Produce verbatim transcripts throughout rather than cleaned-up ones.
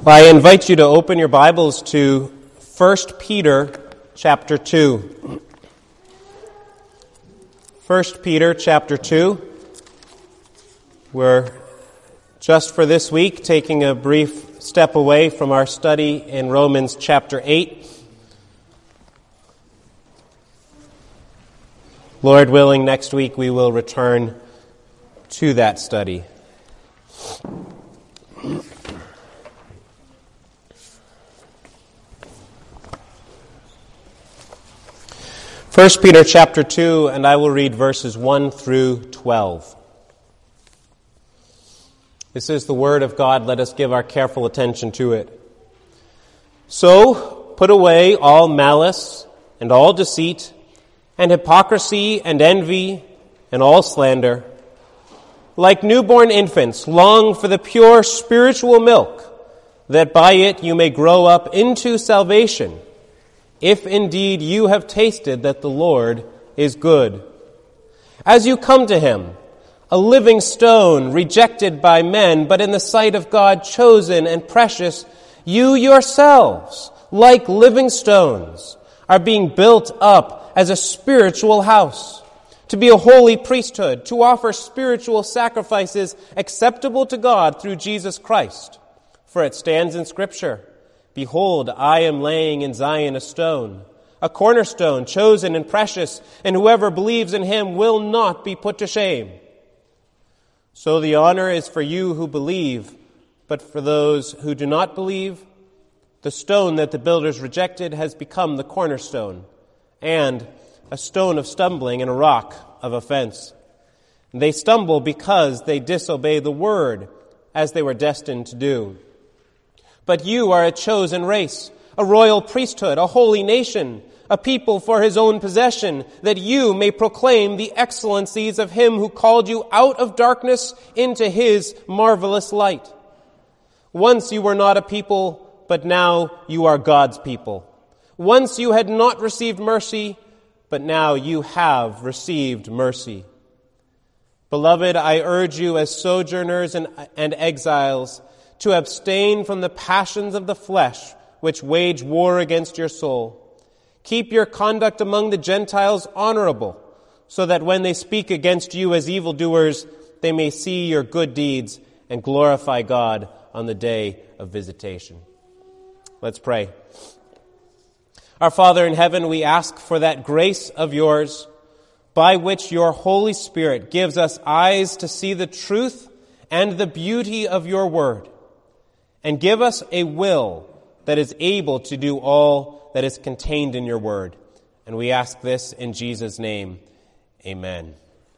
I invite you to open your Bibles to First Peter chapter two. First Peter chapter two. We're just for this week taking a brief step away from our study in Romans chapter eight. Lord willing, next week we will return to that study. First Peter chapter two, and I will read verses one through twelve. This is the word of God. Let us give our careful attention to it. So, put away all malice and all deceit and hypocrisy and envy and all slander. Like newborn infants, long for the pure spiritual milk, that by it you may grow up into salvation, if indeed you have tasted that the Lord is good. As you come to him, a living stone, rejected by men, but in the sight of God chosen and precious, you yourselves, like living stones, are being built up as a spiritual house, to be a holy priesthood, to offer spiritual sacrifices acceptable to God through Jesus Christ. For it stands in Scripture, "Behold, I am laying in Zion a stone, a cornerstone, chosen and precious, and whoever believes in him will not be put to shame." So the honor is for you who believe, but for those who do not believe, the stone that the builders rejected has become the cornerstone, and a stone of stumbling and a rock of offense. They stumble because they disobey the word, as they were destined to do. But you are a chosen race, a royal priesthood, a holy nation, a people for his own possession, that you may proclaim the excellencies of him who called you out of darkness into his marvelous light. Once you were not a people, but now you are God's people. Once you had not received mercy, but now you have received mercy. Beloved, I urge you as sojourners and, and exiles to abstain from the passions of the flesh, which wage war against your soul. Keep your conduct among the Gentiles honorable, so that when they speak against you as evildoers, they may see your good deeds and glorify God on the day of visitation. Let's pray. Our Father in heaven, we ask for that grace of yours by which your Holy Spirit gives us eyes to see the truth and the beauty of your word, and give us a will that is able to do all that is contained in your word. And we ask this in Jesus' name. Amen.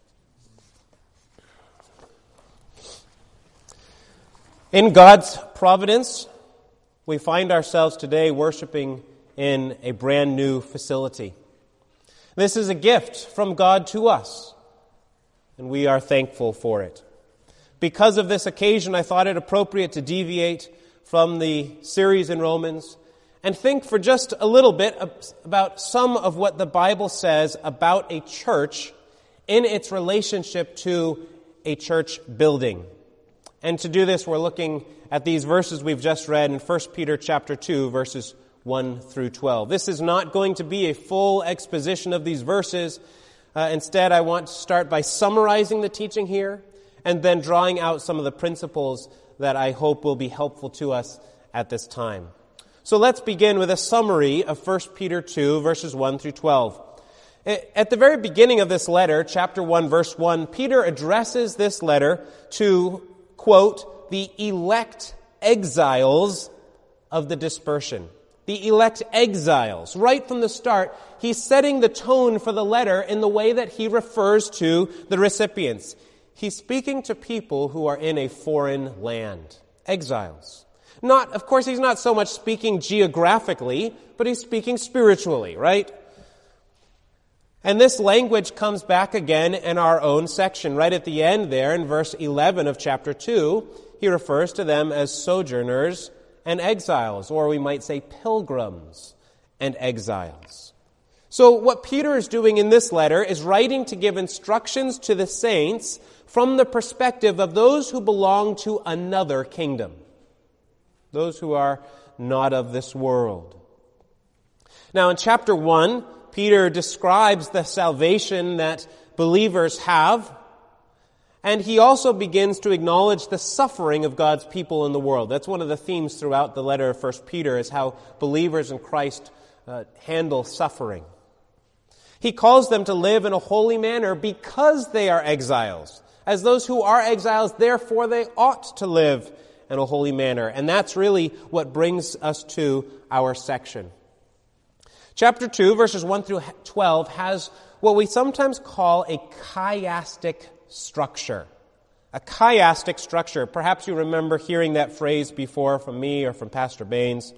In God's providence, we find ourselves today worshiping in a brand new facility. This is a gift from God to us, and we are thankful for it. Because of this occasion, I thought it appropriate to deviate from the series in Romans and think for just a little bit about some of what the Bible says about a church in its relationship to a church building. And to do this, we're looking at these verses we've just read in First Peter chapter two, verses one through twelve. This is not going to be a full exposition of these verses. Uh, instead, I want to start by summarizing the teaching here and then drawing out some of the principles that I hope will be helpful to us at this time. So let's begin with a summary of First Peter two, verses one through twelve. At the very beginning of this letter, chapter one, verse one, Peter addresses this letter to, quote, the elect exiles of the dispersion. The elect exiles. Right from the start, he's setting the tone for the letter in the way that he refers to the recipients. He's speaking to people who are in a foreign land, exiles. Not, of course, he's not so much speaking geographically, but he's speaking spiritually, right? And this language comes back again in our own section. Right at the end there, in verse eleven of chapter two, he refers to them as sojourners and exiles, or we might say pilgrims and exiles. So what Peter is doing in this letter is writing to give instructions to the saints from the perspective of those who belong to another kingdom. those who are not of this world. Now in chapter one, Peter describes the salvation that believers have, and he also begins to acknowledge the suffering of God's people in the world. That's one of the themes throughout the letter of First Peter, is how believers in Christ uh, handle suffering. He calls them to live in a holy manner because they are exiles. As those who are exiles, therefore they ought to live in a holy manner. And that's really what brings us to our section. Chapter two, verses one through twelve, has what we sometimes call a chiastic structure. A chiastic structure. Perhaps you remember hearing that phrase before from me or from Pastor Baines.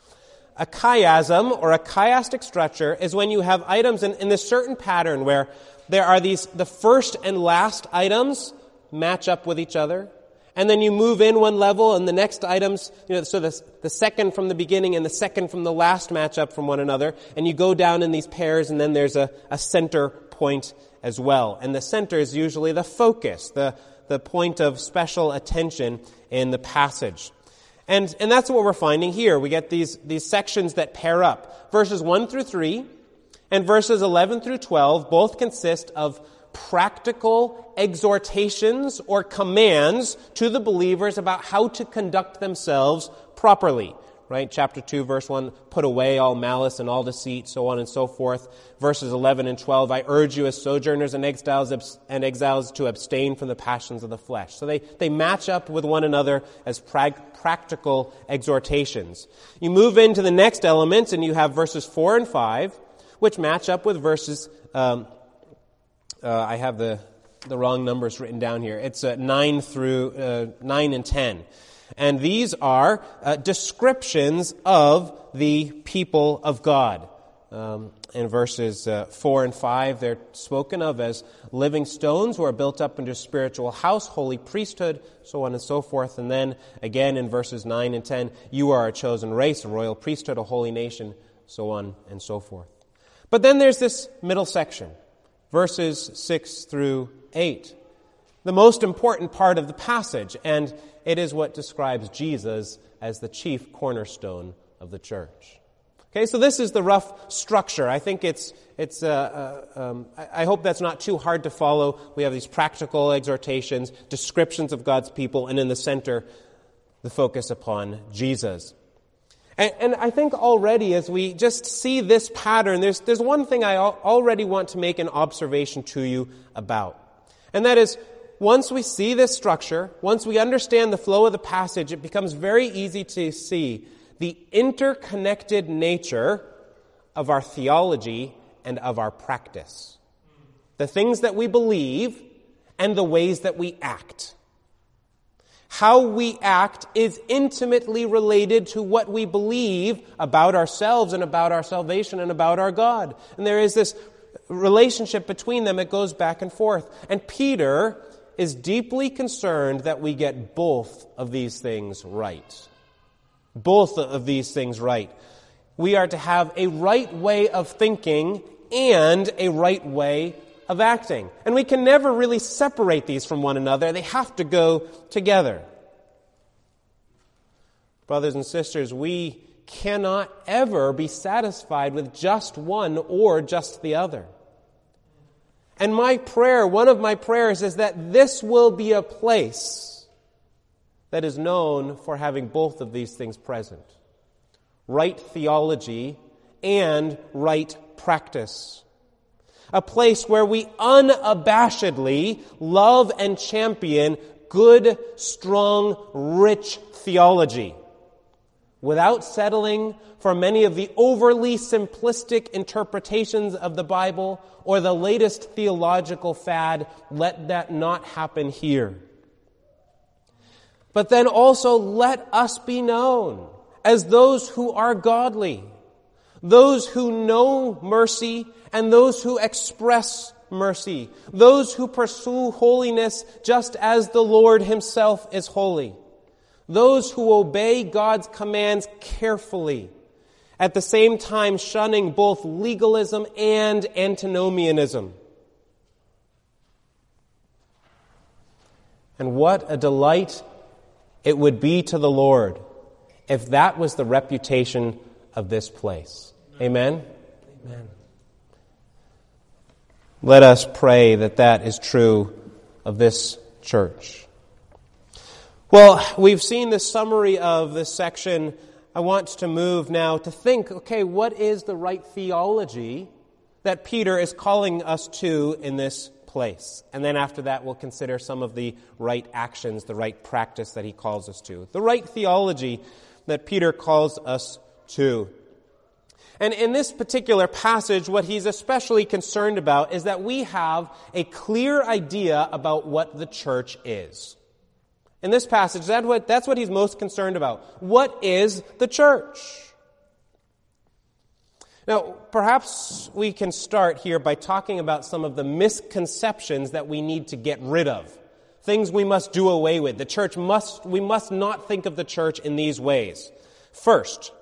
A chiasm, or a chiastic structure, is when you have items in, in this certain pattern where there are these, the first and last items match up with each other, and then you move in one level and the next items, you know, so the, the second from the beginning and the second from the last match up from one another, and you go down in these pairs, and then there's a, a center point as well. And the center is usually the focus, the, the point of special attention in the passage. And, and that's what we're finding here. We get these, these sections that pair up. Verses one through three and verses eleven through twelve both consist of practical exhortations or commands to the believers about how to conduct themselves properly. Right? Chapter two, verse one, put away all malice and all deceit, so on and so forth. Verses eleven and twelve, I urge you as sojourners and exiles and exiles to abstain from the passions of the flesh. So they, they match up with one another as prag- practical exhortations. You move into the next element and you have verses four and five, which match up with verses, um, uh, I have the, the wrong numbers written down here. It's uh, nine through, uh, nine and ten. And these are uh, descriptions of the people of God. Um, in verses uh, four and five, they're spoken of as living stones who are built up into a spiritual house, holy priesthood, so on and so forth. And then again in verses nine and ten, you are a chosen race, a royal priesthood, a holy nation, so on and so forth. But then there's this middle section, verses six through eight. The most important part of the passage, and it is what describes Jesus as the chief cornerstone of the church. Okay, so this is the rough structure. I think it's, it's. Uh, uh, um, I, I hope that's not too hard to follow. We have these practical exhortations, descriptions of God's people, and in the center, the focus upon Jesus. And, and I think already as we just see this pattern, there's, there's one thing I al- already want to make an observation to you about. And that is, once we see this structure, once we understand the flow of the passage, it becomes very easy to see the interconnected nature of our theology and of our practice. The things that we believe and the ways that we act. How we act is intimately related to what we believe about ourselves and about our salvation and about our God. And there is this relationship between them. It goes back and forth. And Peter is deeply concerned that we get both of these things right. Both of these things right. We are to have a right way of thinking and a right way of acting. And we can never really separate these from one another. They have to go together. Brothers and sisters, we cannot ever be satisfied with just one or just the other. And my prayer, one of my prayers, is that this will be a place that is known for having both of these things present. Right theology and right practice. A place where we unabashedly love and champion good, strong, rich theology, without settling for many of the overly simplistic interpretations of the Bible or the latest theological fad. Let that not happen here. But then also let us be known as those who are godly, those who know mercy and those who express mercy, those who pursue holiness just as the Lord Himself is holy, those who obey God's commands carefully, at the same time shunning both legalism and antinomianism. And what a delight it would be to the Lord if that was the reputation of this place. Amen? Amen. Let us pray that that is true of this church. Well, we've seen the summary of this section. I want to move now to think, okay, what is the right theology that Peter is calling us to in this place? And then after that, we'll consider some of the right actions, the right practice that he calls us to. The right theology that Peter calls us to. And in this particular passage, what he's especially concerned about is that we have a clear idea about what the church is. In this passage, that's what, that's what he's most concerned about. What is the church? Now, perhaps we can start here by talking about some of the misconceptions that we need to get rid of. Things we must do away with. The church must, we must not think of the church in these ways. First,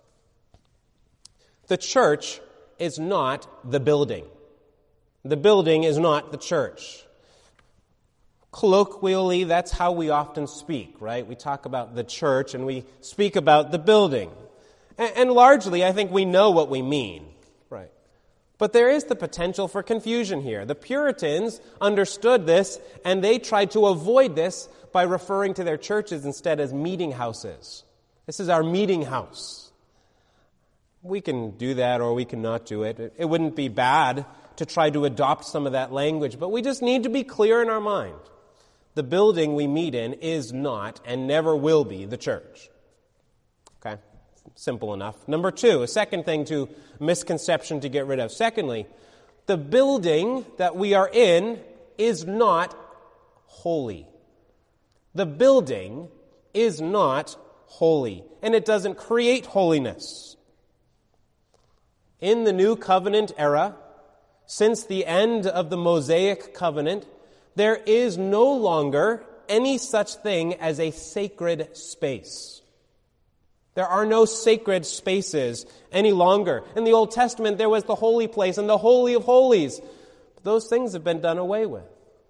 the church is not the building. The building is not the church. Colloquially, that's how we often speak, right? We talk about the church and we speak about the building. And, and largely, I think we know what we mean, right? But there is the potential for confusion here. The Puritans understood this and they tried to avoid this by referring to their churches instead as meeting houses. This is our meeting house. We can do that or we can not do it. It, it wouldn't be bad to try to adopt some of that language, but we just need to be clear in our mind. The building we meet in is not and never will be the church. Okay? Simple enough. Number two, a second thing to misconception to get rid of. Secondly, the building that we are in is not holy. The building is not holy, and it doesn't create holiness. In the New Covenant era, since the end of the Mosaic Covenant, there is no longer any such thing as a sacred space. There are no sacred spaces any longer. In the Old Testament, there was the holy place and the Holy of Holies. But those things have been done away with.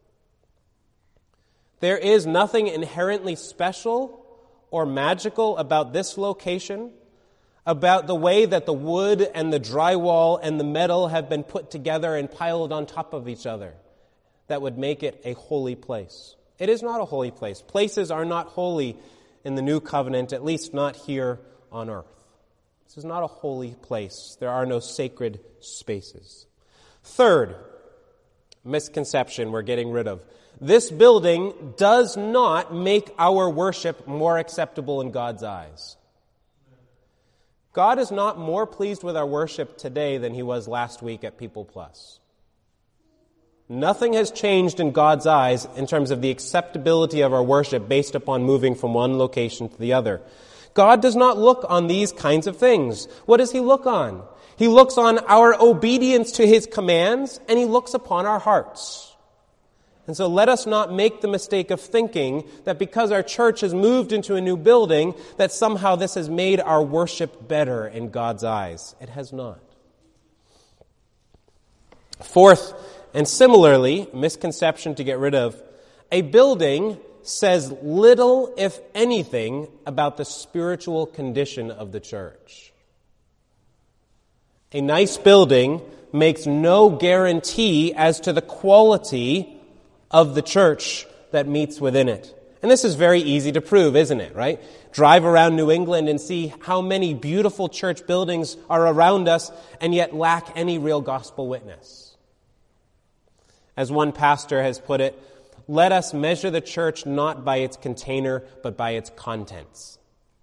There is nothing inherently special or magical about this location, about the way that the wood and the drywall and the metal have been put together and piled on top of each other, that would make it a holy place. It is not a holy place. Places are not holy in the New Covenant, at least not here on earth. This is not a holy place. There are no sacred spaces. Third misconception we're getting rid of. This building does not make our worship more acceptable in God's eyes. God is not more pleased with our worship today than he was last week at People Plus. Nothing has changed in God's eyes in terms of the acceptability of our worship based upon moving from one location to the other. God does not look on these kinds of things. What does he look on? He looks on our obedience to his commands, and he looks upon our hearts. And so let us not make the mistake of thinking that because our church has moved into a new building, that somehow this has made our worship better in God's eyes. It has not. Fourth, and similarly, misconception to get rid of, a building says little, if anything, about the spiritual condition of the church. A nice building makes no guarantee as to the quality of the church that meets within it. And this is very easy to prove, isn't it, right? Drive around New England and see how many beautiful church buildings are around us and yet lack any real gospel witness. As one pastor has put it, let us measure the church not by its container, but by its contents.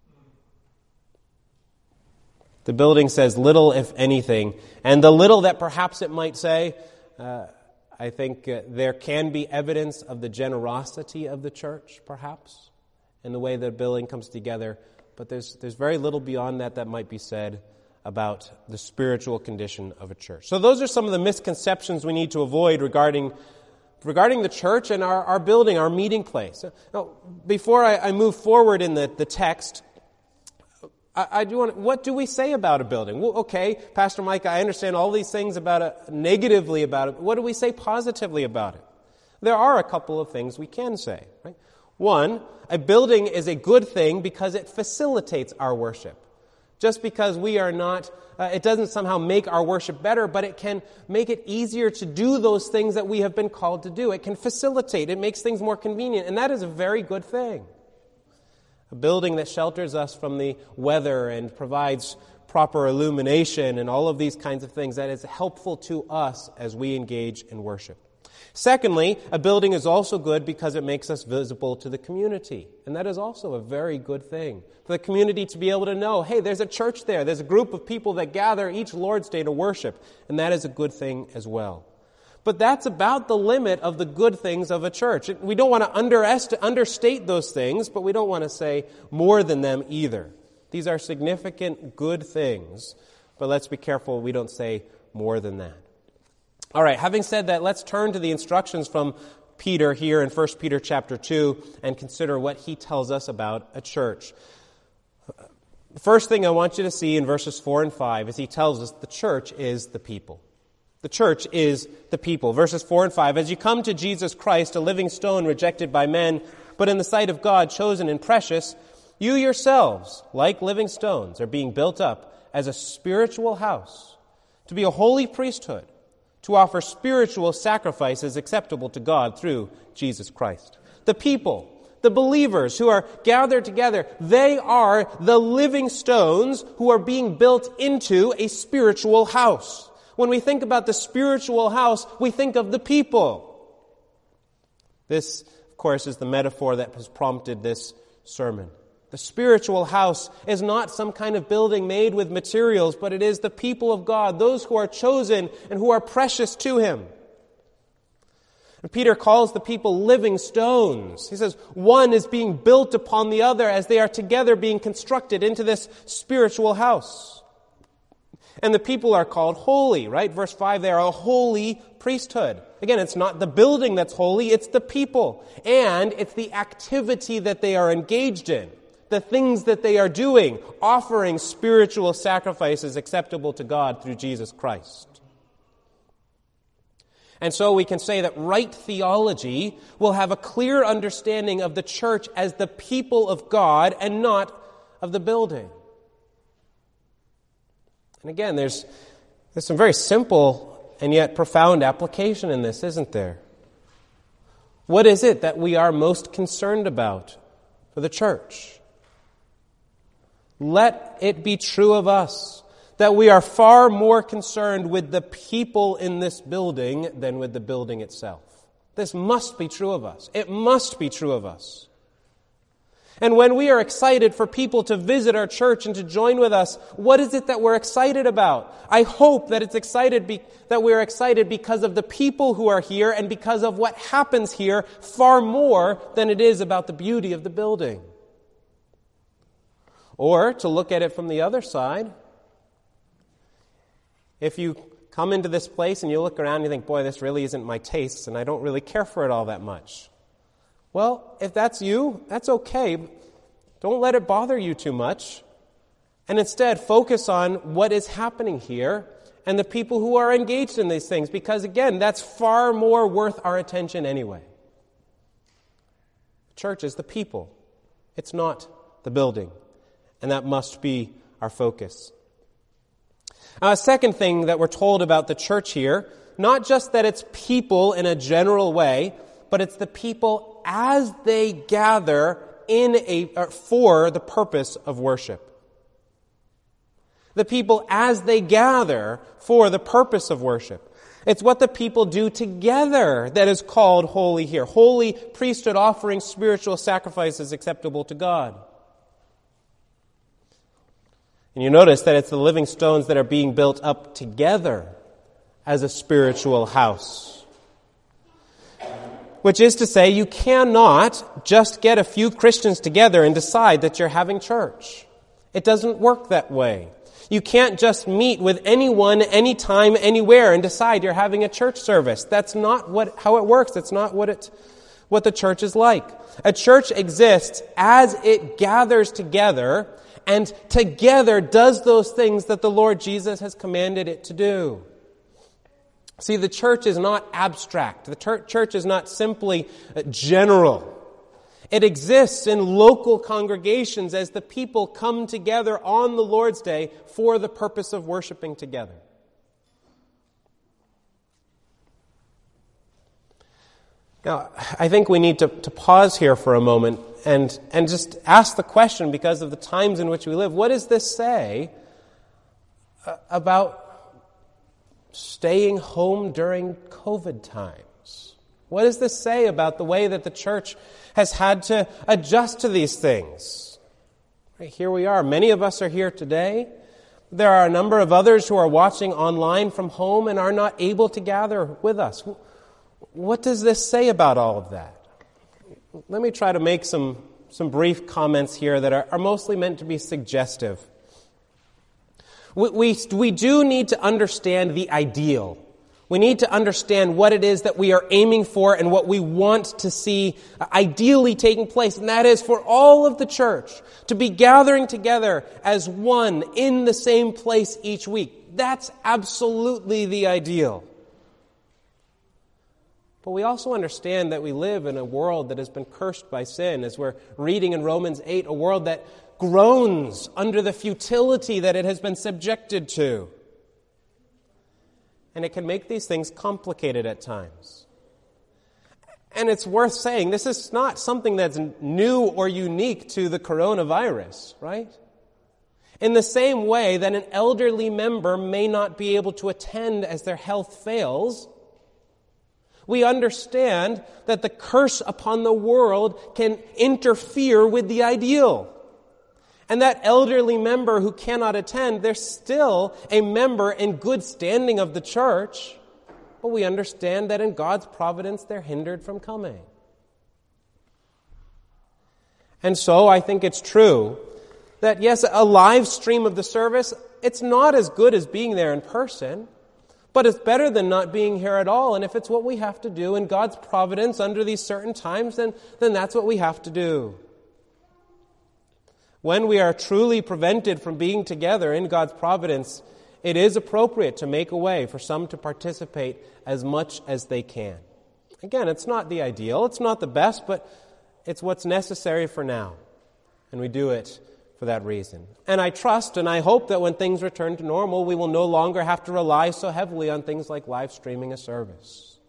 The building says little, if anything, and the little that perhaps it might say, uh, I think uh, there can be evidence of the generosity of the church, perhaps, in the way the building comes together, but there's there's very little beyond that that might be said about the spiritual condition of a church. So those are some of the misconceptions we need to avoid regarding regarding the church and our, our building, our meeting place. Now, before I, I move forward in the, the text, I, I do want. What do we say about a building? Well, okay, Pastor Mike, I understand all these things about it, negatively about it. What do we say positively about it? There are a couple of things we can say. Right? One, a building is a good thing because it facilitates our worship. Just because we are not, uh, it doesn't somehow make our worship better, but it can make it easier to do those things that we have been called to do. It can facilitate. It makes things more convenient, and that is a very good thing. A building that shelters us from the weather and provides proper illumination and all of these kinds of things, that is helpful to us as we engage in worship. Secondly, a building is also good because it makes us visible to the community. And that is also a very good thing. For the community to be able to know, hey, there's a church there. There's a group of people that gather each Lord's Day to worship. And that is a good thing as well. But that's about the limit of the good things of a church. We don't want to underest- understate those things, but we don't want to say more than them either. These are significant good things, but let's be careful we don't say more than that. All right, having said that, let's turn to the instructions from Peter here in First Peter chapter two and consider what he tells us about a church. The first thing I want you to see in verses four and five is he tells us the church is the people. The church is the people. Verses four and five, as you come to Jesus Christ, a living stone rejected by men, but in the sight of God chosen and precious, you yourselves, like living stones, are being built up as a spiritual house, to be a holy priesthood, to offer spiritual sacrifices acceptable to God through Jesus Christ. The people, the believers who are gathered together, they are the living stones who are being built into a spiritual house. When we think about the spiritual house, we think of the people. This, of course, is the metaphor that has prompted this sermon. The spiritual house is not some kind of building made with materials, but it is the people of God, those who are chosen and who are precious to Him. And Peter calls the people living stones. He says one is being built upon the other as they are together being constructed into this spiritual house. And the people are called holy, right? Verse five, they are a holy priesthood. Again, it's not the building that's holy, it's the people. And it's the activity that they are engaged in. The things that they are doing, offering spiritual sacrifices acceptable to God through Jesus Christ. And so we can say that right theology will have a clear understanding of the church as the people of God and not of the building. And again, there's, there's some very simple and yet profound application in this, isn't there? What is it that we are most concerned about for the church? Let it be true of us that we are far more concerned with the people in this building than with the building itself. This must be true of us. It must be true of us. And when we are excited for people to visit our church and to join with us, what is it that we're excited about? I hope that it's excited be, that we're excited because of the people who are here and because of what happens here far more than it is about the beauty of the building. Or, to look at it from the other side, if you come into this place and you look around and you think, boy, this really isn't my tastes and I don't really care for it all that much. Well, if that's you, that's okay. Don't let it bother you too much. And instead, focus on what is happening here and the people who are engaged in these things, because again, that's far more worth our attention anyway. The church is the people. It's not the building. And that must be our focus. A second thing that we're told about the church here, not just that it's people in a general way, but it's the people as they gather in a or for the purpose of worship. The people as they gather for the purpose of worship. It's what the people do together that is called holy here. Holy priesthood offering spiritual sacrifices acceptable to God. And you notice that it's the living stones that are being built up together as a spiritual house. Which is to say, you cannot just get a few Christians together and decide that you're having church. It doesn't work that way. You can't just meet with anyone, anytime, anywhere and decide you're having a church service. That's not what how it works. That's not what it what the church is like. A church exists as it gathers together and together does those things that the Lord Jesus has commanded it to do. See, the church is not abstract. The church is not simply general. It exists in local congregations as the people come together on the Lord's Day for the purpose of worshiping together. Now, I think we need to, to pause here for a moment and, and just ask the question, because of the times in which we live, what does this say about staying home during COVID times? What does this say about the way that the church has had to adjust to these things? Right, here we are. Many of us are here today. There are a number of others who are watching online from home and are not able to gather with us. What does this say about all of that? Let me try to make some, some brief comments here that are, are mostly meant to be suggestive. We, we, we do need to understand the ideal. We need to understand what it is that we are aiming for and what we want to see ideally taking place. And that is for all of the church to be gathering together as one in the same place each week. That's absolutely the ideal. But we also understand that we live in a world that has been cursed by sin, as we're reading in Romans eight, a world that groans under the futility that it has been subjected to. And it can make these things complicated at times. And it's worth saying, this is not something that's new or unique to the coronavirus, right? In the same way that an elderly member may not be able to attend as their health fails, we understand that the curse upon the world can interfere with the ideal. And that elderly member who cannot attend, they're still a member in good standing of the church, but we understand that in God's providence they're hindered from coming. And so I think it's true that, yes, a live stream of the service, it's not as good as being there in person, but it's better than not being here at all. And if it's what we have to do in God's providence under these certain times, then, then that's what we have to do. When we are truly prevented from being together in God's providence, it is appropriate to make a way for some to participate as much as they can. Again, it's not the ideal, it's not the best, but it's what's necessary for now. And we do it for that reason. And I trust and I hope that when things return to normal, we will no longer have to rely so heavily on things like live streaming a service.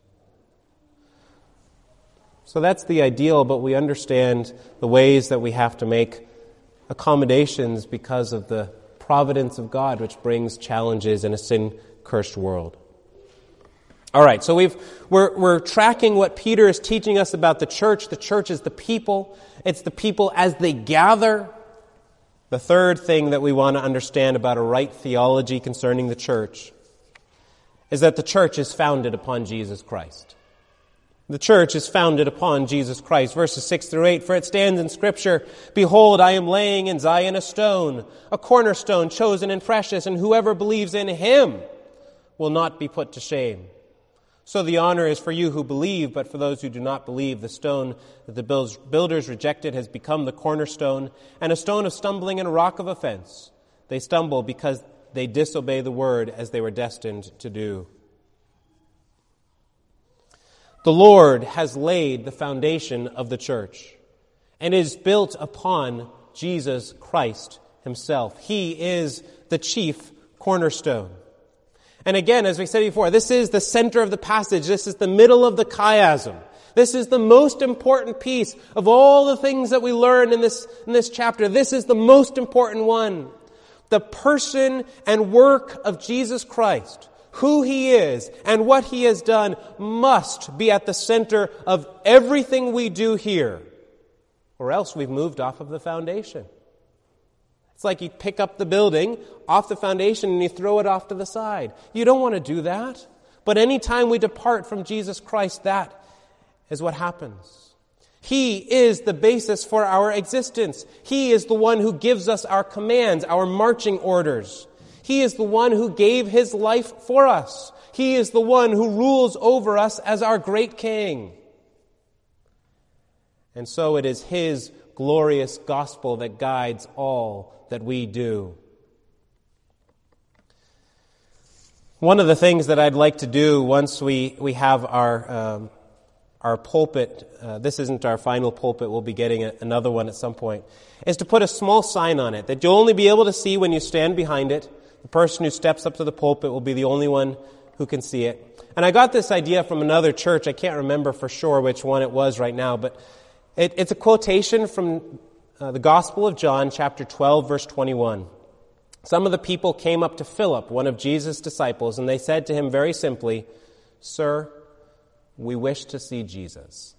So that's the ideal, but we understand the ways that we have to make accommodations because of the providence of God, which brings challenges in a sin-cursed world. All right, so we've, we're, we're tracking what Peter is teaching us about the church. The church is the people. It's the people as they gather. The third thing that we want to understand about a right theology concerning the church is that the church is founded upon Jesus Christ. The church is founded upon Jesus Christ. Verses six through eight, for it stands in Scripture, behold, I am laying in Zion a stone, a cornerstone chosen and precious, and whoever believes in him will not be put to shame. So the honor is for you who believe, but for those who do not believe, the stone that the builders rejected has become the cornerstone, and a stone of stumbling and a rock of offense. They stumble because they disobey the word as they were destined to do. The Lord has laid the foundation of the church, and it is built upon Jesus Christ himself. He is the chief cornerstone. And again, as we said before, this is the center of the passage. This is the middle of the chiasm. This is the most important piece of all the things that we learn in this, in this chapter. This is the most important one. The person and work of Jesus Christ, who he is and what he has done, must be at the center of everything we do here, or else we've moved off of the foundation. It's like you pick up the building off the foundation and you throw it off to the side. You don't want to do that. But any time we depart from Jesus Christ, that is what happens. He is the basis for our existence. He is the one who gives us our commands, our marching orders. He is the one who gave his life for us. He is the one who rules over us as our great king. And so it is his glorious gospel that guides all that we do. One of the things that I'd like to do once we, we have our um, our pulpit, uh, this isn't our final pulpit, we'll be getting a, another one at some point, is to put a small sign on it that you'll only be able to see when you stand behind it. The person who steps up to the pulpit will be the only one who can see it. And I got this idea from another church. I can't remember for sure which one it was right now, but it, it's a quotation from uh, the Gospel of John, chapter twelve, verse twenty-one. Some of the people came up to Philip, one of Jesus' disciples, and they said to him very simply, "Sir, we wish to see Jesus."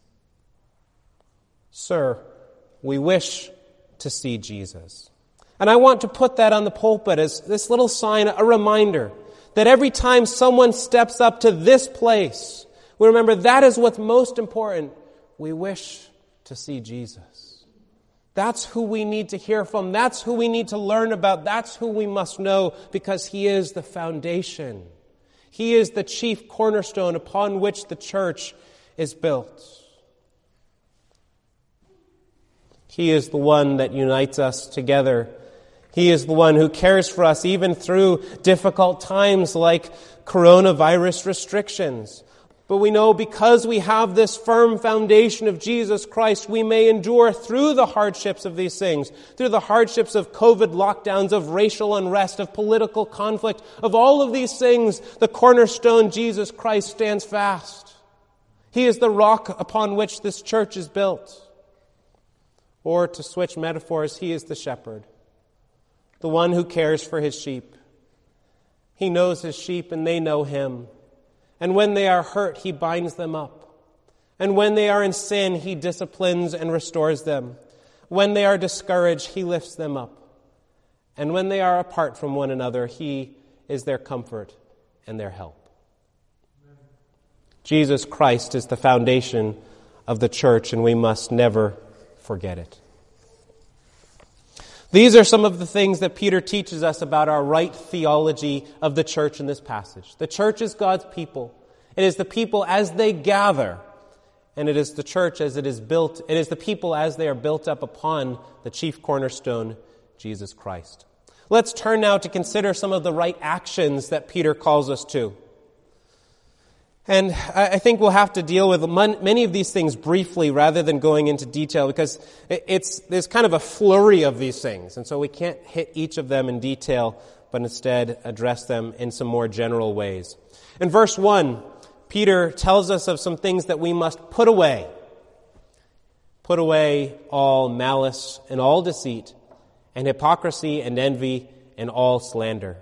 Sir, we wish to see Jesus. And I want to put that on the pulpit as this little sign, a reminder that every time someone steps up to this place, we remember that is what's most important. We wish to see Jesus. That's who we need to hear from. That's who we need to learn about. That's who we must know, because He is the foundation. He is the chief cornerstone upon which the church is built. He is the one that unites us together. He is the one who cares for us even through difficult times like coronavirus restrictions. But we know because we have this firm foundation of Jesus Christ, we may endure through the hardships of these things, through the hardships of COVID lockdowns, of racial unrest, of political conflict, of all of these things. The cornerstone, Jesus Christ, stands fast. He is the rock upon which this church is built. Or to switch metaphors, He is the shepherd, the one who cares for His sheep. He knows His sheep and they know Him. And when they are hurt, He binds them up. And when they are in sin, He disciplines and restores them. When they are discouraged, He lifts them up. And when they are apart from one another, He is their comfort and their help. Amen. Jesus Christ is the foundation of the church, and we must never forget it. These are some of the things that Peter teaches us about our right theology of the church in this passage. The church is God's people. It is the people as they gather, and it is the church as it is built. It is the people as they are built up upon the chief cornerstone, Jesus Christ. Let's turn now to consider some of the right actions that Peter calls us to. And I think we'll have to deal with many of these things briefly rather than going into detail, because it's there's kind of a flurry of these things. And so we can't hit each of them in detail, but instead address them in some more general ways. In verse one, Peter tells us of some things that we must put away. Put away all malice and all deceit and hypocrisy and envy and all slander.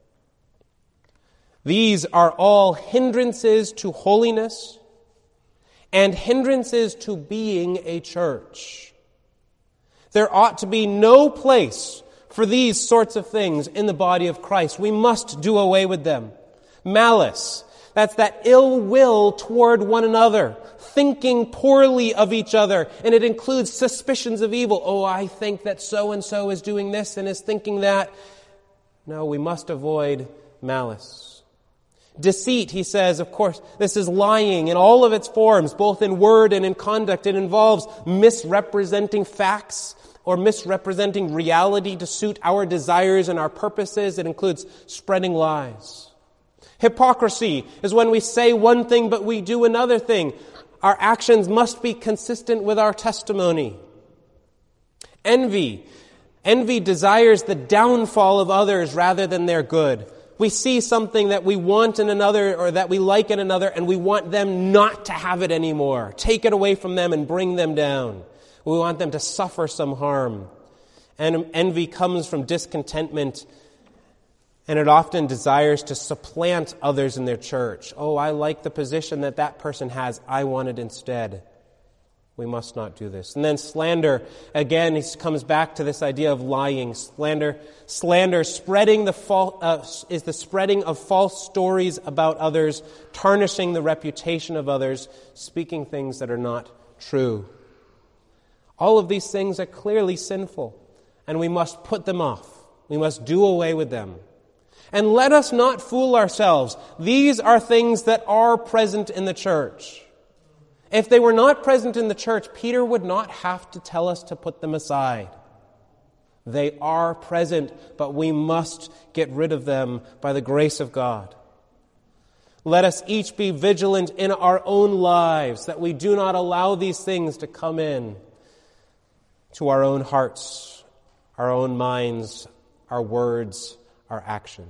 These are all hindrances to holiness and hindrances to being a church. There ought to be no place for these sorts of things in the body of Christ. We must do away with them. Malice, that's that ill will toward one another, thinking poorly of each other, and it includes suspicions of evil. Oh, I think that so-and-so is doing this and is thinking that. No, we must avoid malice. Deceit, he says, of course, this is lying in all of its forms, both in word and in conduct. It involves misrepresenting facts or misrepresenting reality to suit our desires and our purposes. It includes spreading lies. Hypocrisy is when we say one thing but we do another thing. Our actions must be consistent with our testimony. Envy. Envy desires the downfall of others rather than their good. We see something that we want in another or that we like in another, and we want them not to have it anymore. Take it away from them and bring them down. We want them to suffer some harm. And envy comes from discontentment, and it often desires to supplant others in their church. Oh, I like the position that that person has. I want it instead. We must not do this. And then slander, again, he comes back to this idea of lying. Slander, slander, spreading the fal- uh, is the spreading of false stories about others, tarnishing the reputation of others, speaking things that are not true. All of these things are clearly sinful, and we must put them off. We must do away with them. And let us not fool ourselves. These are things that are present in the church. If they were not present in the church, Peter would not have to tell us to put them aside. They are present, but we must get rid of them by the grace of God. Let us each be vigilant in our own lives, that we do not allow these things to come in to our own hearts, our own minds, our words, our actions.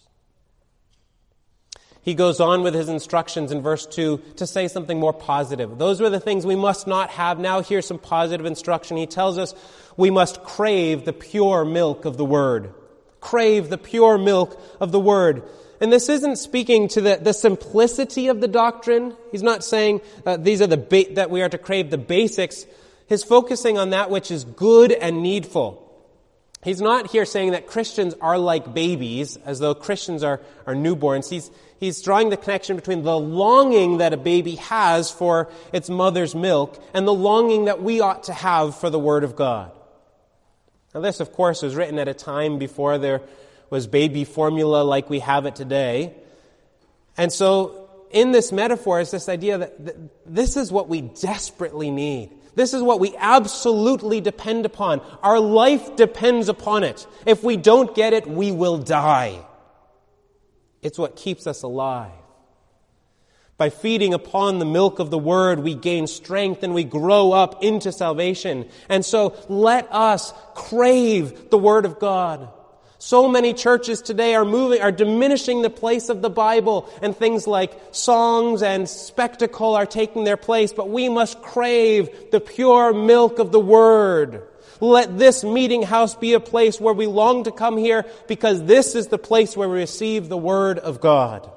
He goes on with his instructions in verse two to say something more positive. Those were the things we must not have. Now here's some positive instruction. He tells us we must crave the pure milk of the Word. Crave the pure milk of the Word. And this isn't speaking to the, the simplicity of the doctrine. He's not saying uh, these are the ba- that we are to crave the basics. He's focusing on that which is good and needful. He's not here saying that Christians are like babies, as though Christians are, are newborns. He's, he's drawing the connection between the longing that a baby has for its mother's milk and the longing that we ought to have for the Word of God. Now this, of course, was written at a time before there was baby formula like we have it today. And so in this metaphor is this idea that this is what we desperately need. This is what we absolutely depend upon. Our life depends upon it. If we don't get it, we will die. It's what keeps us alive. By feeding upon the milk of the Word, we gain strength and we grow up into salvation. And so let us crave the Word of God. So many churches today are moving, are diminishing the place of the Bible, and things like songs and spectacle are taking their place, but we must crave the pure milk of the Word. Let this meeting house be a place where we long to come here, because this is the place where we receive the Word of God.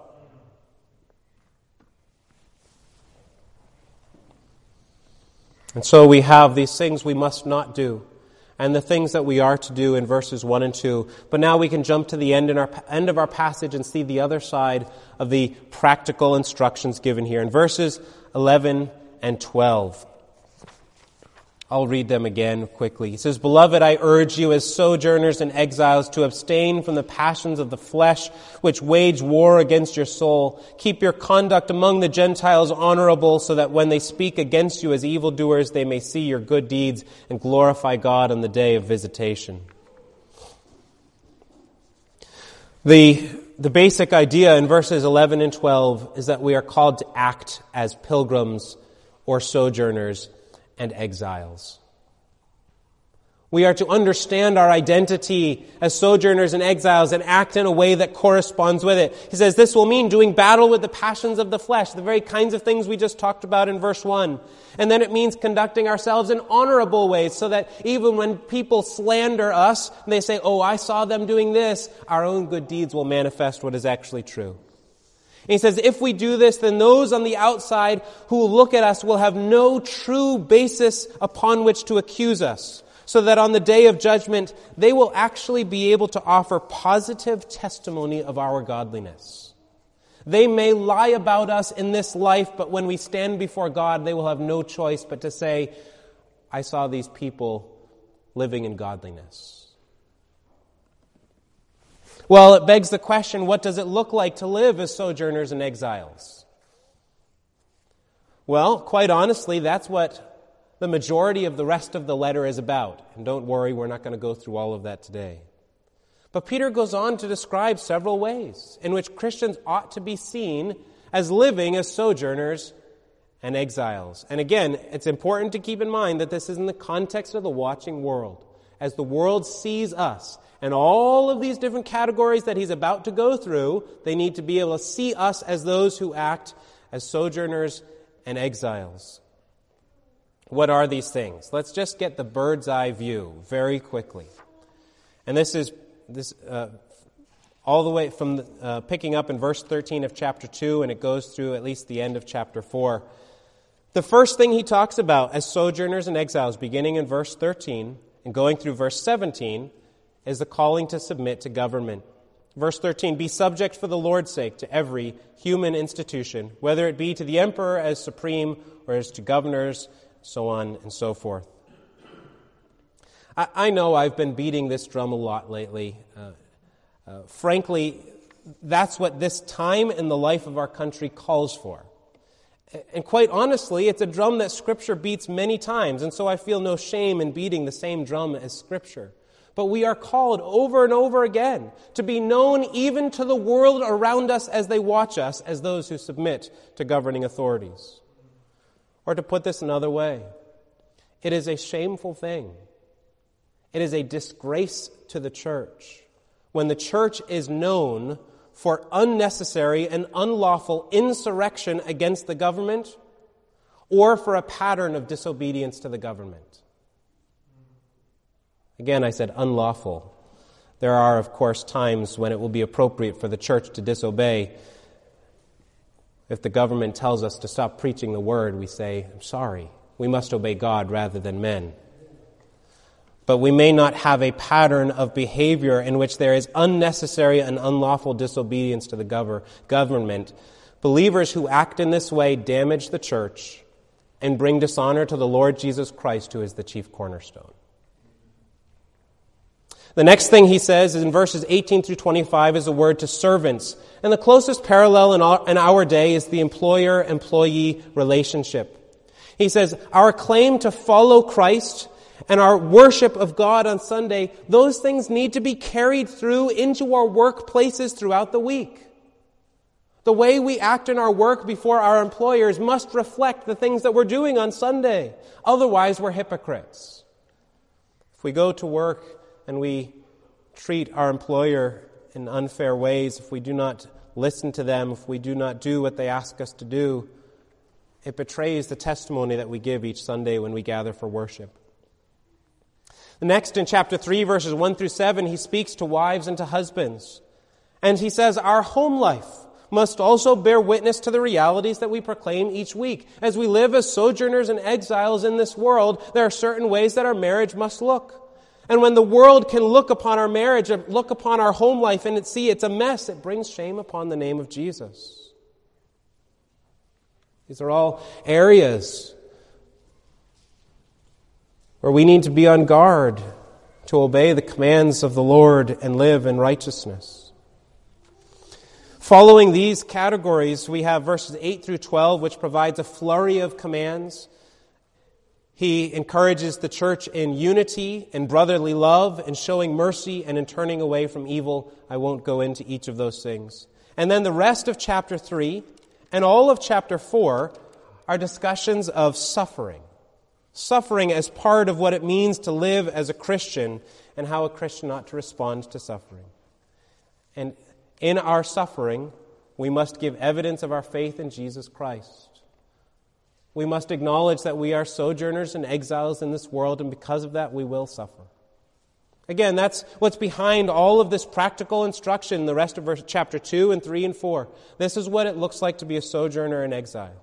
And so we have these things we must not do, and the things that we are to do in verses one and two. But now we can jump to the end in our end of our passage and see the other side of the practical instructions given here. In verses eleven and twelve. I'll read them again quickly. He says, "Beloved, I urge you as sojourners and exiles to abstain from the passions of the flesh, which wage war against your soul. Keep your conduct among the Gentiles honorable, so that when they speak against you as evildoers, they may see your good deeds and glorify God on the day of visitation." The, the basic idea in verses eleven and twelve is that we are called to act as pilgrims or sojourners and exiles. We are to understand our identity as sojourners and exiles and act in a way that corresponds with it. He says this will mean doing battle with the passions of the flesh, the very kinds of things we just talked about in verse one. And then it means conducting ourselves in honorable ways, so that even when people slander us and they say, "Oh, I saw them doing this," our own good deeds will manifest what is actually true. And he says, if we do this, then those on the outside who will look at us will have no true basis upon which to accuse us, so that on the day of judgment, they will actually be able to offer positive testimony of our godliness. They may lie about us in this life, but when we stand before God, they will have no choice but to say, "I saw these people living in godliness." Well, it begs the question, what does it look like to live as sojourners and exiles? Well, quite honestly, that's what the majority of the rest of the letter is about. And don't worry, we're not going to go through all of that today. But Peter goes on to describe several ways in which Christians ought to be seen as living as sojourners and exiles. And again, it's important to keep in mind that this is in the context of the watching world. As the world sees us, and all of these different categories that he's about to go through, they need to be able to see us as those who act as sojourners and exiles. What are these things? Let's just get the bird's eye view very quickly. And this is this uh, all the way from uh, picking up in verse thirteen of chapter two, and it goes through at least the end of chapter four. The first thing he talks about as sojourners and exiles, beginning in verse thirteen and going through verse seventeen, is the calling to submit to government. Verse thirteen, "Be subject for the Lord's sake to every human institution, whether it be to the emperor as supreme or as to governors," so on and so forth. I, I know I've been beating this drum a lot lately. Uh, uh, frankly, that's what this time in the life of our country calls for. And quite honestly, it's a drum that Scripture beats many times, and so I feel no shame in beating the same drum as Scripture. But we are called over and over again to be known even to the world around us as they watch us as those who submit to governing authorities. Or to put this another way, it is a shameful thing. It is a disgrace to the church when the church is known for unnecessary and unlawful insurrection against the government or for a pattern of disobedience to the government. Again, I said unlawful. There are, of course, times when it will be appropriate for the church to disobey. If the government tells us to stop preaching the word, we say, I'm sorry, we must obey God rather than men. But we may not have a pattern of behavior in which there is unnecessary and unlawful disobedience to the gov- government. Believers who act in this way damage the church and bring dishonor to the Lord Jesus Christ, who is the chief cornerstone. The next thing he says is in verses eighteen through twenty-five is a word to servants. And the closest parallel in our, in our day is the employer-employee relationship. He says, our claim to follow Christ and our worship of God on Sunday, those things need to be carried through into our workplaces throughout the week. The way we act in our work before our employers must reflect the things that we're doing on Sunday. Otherwise, we're hypocrites. If we go to work and we treat our employer in unfair ways, if we do not listen to them, if we do not do what they ask us to do, it betrays the testimony that we give each Sunday when we gather for worship. The next, in chapter three, verses one through seven, he speaks to wives and to husbands. And he says, our home life must also bear witness to the realities that we proclaim each week. As we live as sojourners and exiles in this world, there are certain ways that our marriage must look. And when the world can look upon our marriage, look upon our home life, and it see it's a mess, it brings shame upon the name of Jesus. These are all areas where we need to be on guard to obey the commands of the Lord and live in righteousness. Following these categories, we have verses eight through twelve, which provides a flurry of commands. He encourages the church in unity and brotherly love and showing mercy and in turning away from evil. I won't go into each of those things. And then the rest of chapter three and all of chapter four are discussions of suffering. Suffering as part of what it means to live as a Christian and how a Christian ought to respond to suffering. And in our suffering, we must give evidence of our faith in Jesus Christ. We must acknowledge that we are sojourners and exiles in this world, and because of that, we will suffer. Again, that's what's behind all of this practical instruction in the rest of verse, chapter two and three and four. This is what it looks like to be a sojourner in exile.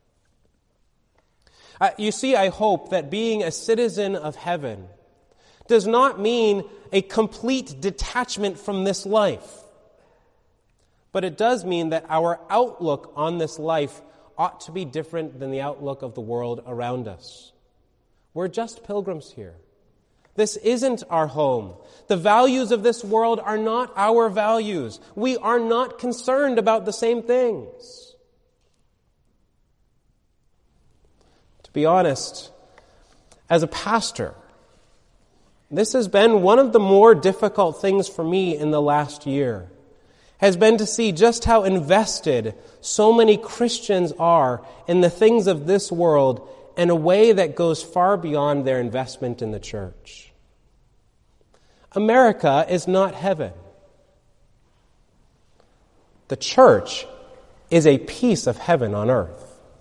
Uh, you see, I hope that being a citizen of heaven does not mean a complete detachment from this life. But it does mean that our outlook on this life ought to be different than the outlook of the world around us. We're just pilgrims here. This isn't our home. The values of this world are not our values. We are not concerned about the same things. To be honest, as a pastor, this has been one of the more difficult things for me in the last year, has been to see just how invested so many Christians are in the things of this world in a way that goes far beyond their investment in the church. America is not heaven. The church is a piece of heaven on earth.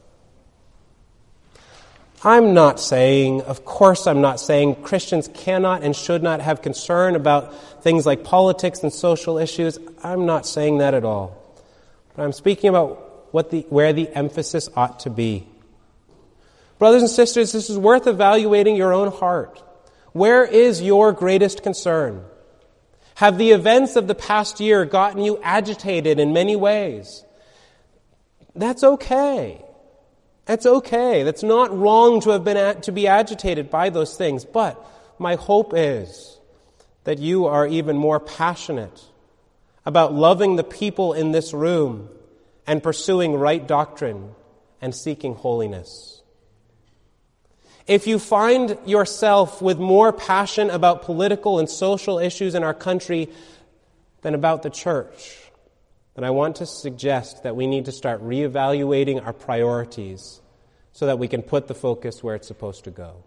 I'm not saying, of course I'm not saying Christians cannot and should not have concern about things like politics and social issues. I'm not saying that at all. But I'm speaking about what the, where the emphasis ought to be. Brothers and sisters, this is worth evaluating your own heart. Where is your greatest concern? Have the events of the past year gotten you agitated in many ways? That's okay. That's okay. That's not wrong to have been at, to be agitated by those things. But my hope is that you are even more passionate about loving the people in this room and pursuing right doctrine and seeking holiness. If you find yourself with more passion about political and social issues in our country than about the church, then I want to suggest that we need to start reevaluating our priorities so that we can put the focus where it's supposed to go.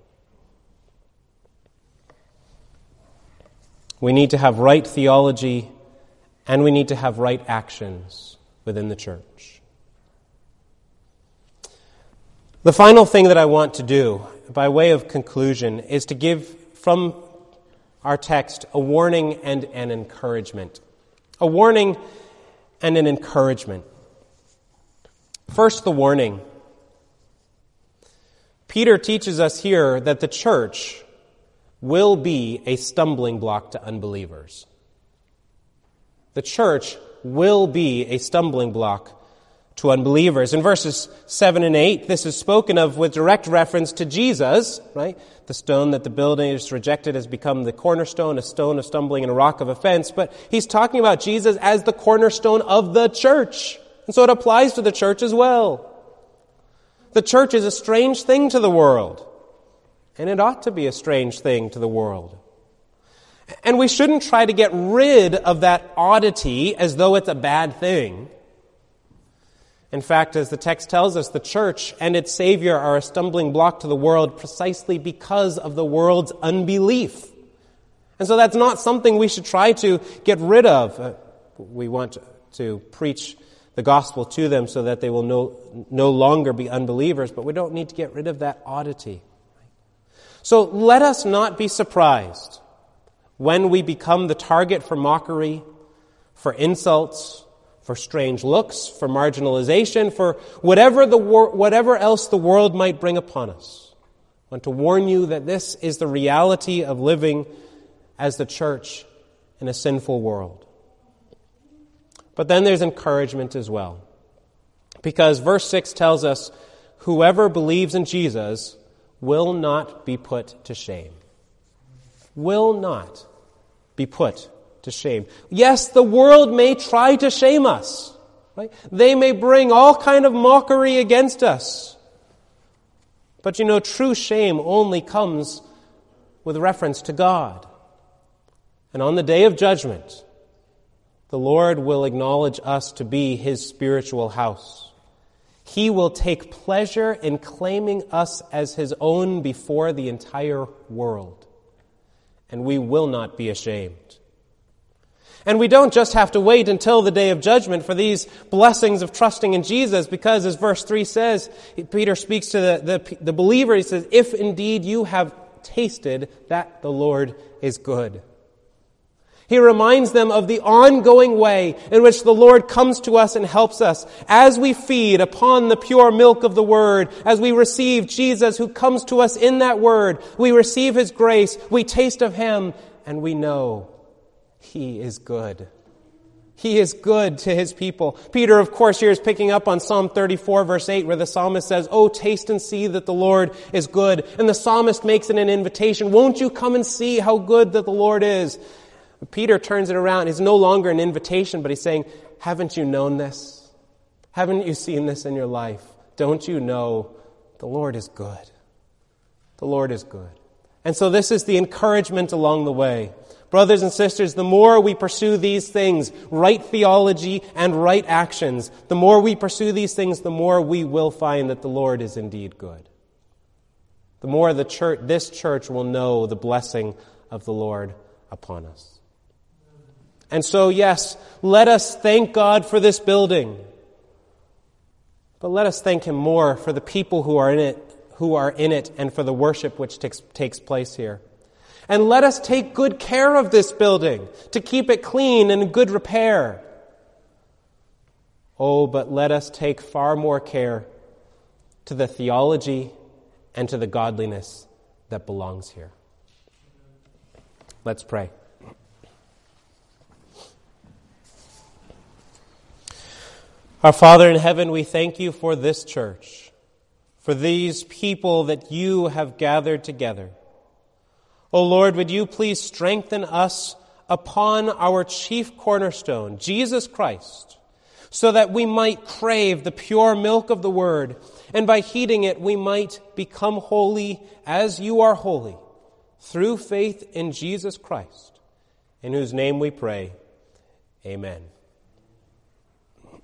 We need to have right theology, and we need to have right actions within the church. The final thing that I want to do, by way of conclusion, is to give from our text a warning and an encouragement. A warning and an encouragement. First, the warning. Peter teaches us here that the church will be a stumbling block to unbelievers. The church will be a stumbling block to unbelievers. In verses seven and eight, this is spoken of with direct reference to Jesus, right? The stone that the builders rejected has become the cornerstone, a stone of stumbling and a rock of offense. But he's talking about Jesus as the cornerstone of the church. And so it applies to the church as well. The church is a strange thing to the world. And it ought to be a strange thing to the world. And we shouldn't try to get rid of that oddity as though it's a bad thing. In fact, as the text tells us, the church and its Savior are a stumbling block to the world precisely because of the world's unbelief. And so that's not something we should try to get rid of. Uh, we want to preach the gospel to them so that they will no, no longer be unbelievers, but we don't need to get rid of that oddity. So let us not be surprised when we become the target for mockery, for insults, for strange looks, for marginalization, for whatever the wor- whatever else the world might bring upon us. I want to warn you that this is the reality of living as the church in a sinful world. But then there's encouragement as well. Because verse six tells us, whoever believes in Jesus will not be put to shame. Will not be put to shame. Yes, the world may try to shame us. Right? They may bring all kind of mockery against us. But you know, true shame only comes with reference to God. And on the day of judgment, the Lord will acknowledge us to be His spiritual house. He will take pleasure in claiming us as His own before the entire world. And we will not be ashamed. And we don't just have to wait until the day of judgment for these blessings of trusting in Jesus, because as verse three says, Peter speaks to the, the, the believer, he says, if indeed you have tasted that the Lord is good. He reminds them of the ongoing way in which the Lord comes to us and helps us as we feed upon the pure milk of the Word, as we receive Jesus who comes to us in that Word. We receive His grace, we taste of Him, and we know He is good. He is good to His people. Peter, of course, here is picking up on Psalm thirty-four, verse eight, where the psalmist says, "Oh, taste and see that the Lord is good." And the psalmist makes it an invitation. Won't you come and see how good that the Lord is? Peter turns it around. It's no longer an invitation, but he's saying, haven't you known this? Haven't you seen this in your life? Don't you know the Lord is good? The Lord is good. And so this is the encouragement along the way. Brothers and sisters, the more we pursue these things, right theology and right actions, the more we pursue these things, the more we will find that the Lord is indeed good. The more the church, this church will know the blessing of the Lord upon us. And so, yes, let us thank God for this building. But let us thank Him more for the people who are in it, who are in it, and for the worship which takes, takes place here. And let us take good care of this building to keep it clean and in good repair. Oh, but let us take far more care to the theology and to the godliness that belongs here. Let's pray. Our Father in heaven, we thank You for this church, for these people that You have gathered together. O Lord, would You please strengthen us upon our chief cornerstone, Jesus Christ, so that we might crave the pure milk of the Word, and by heeding it we might become holy as you are holy, through faith in Jesus Christ, in whose name we pray. Amen.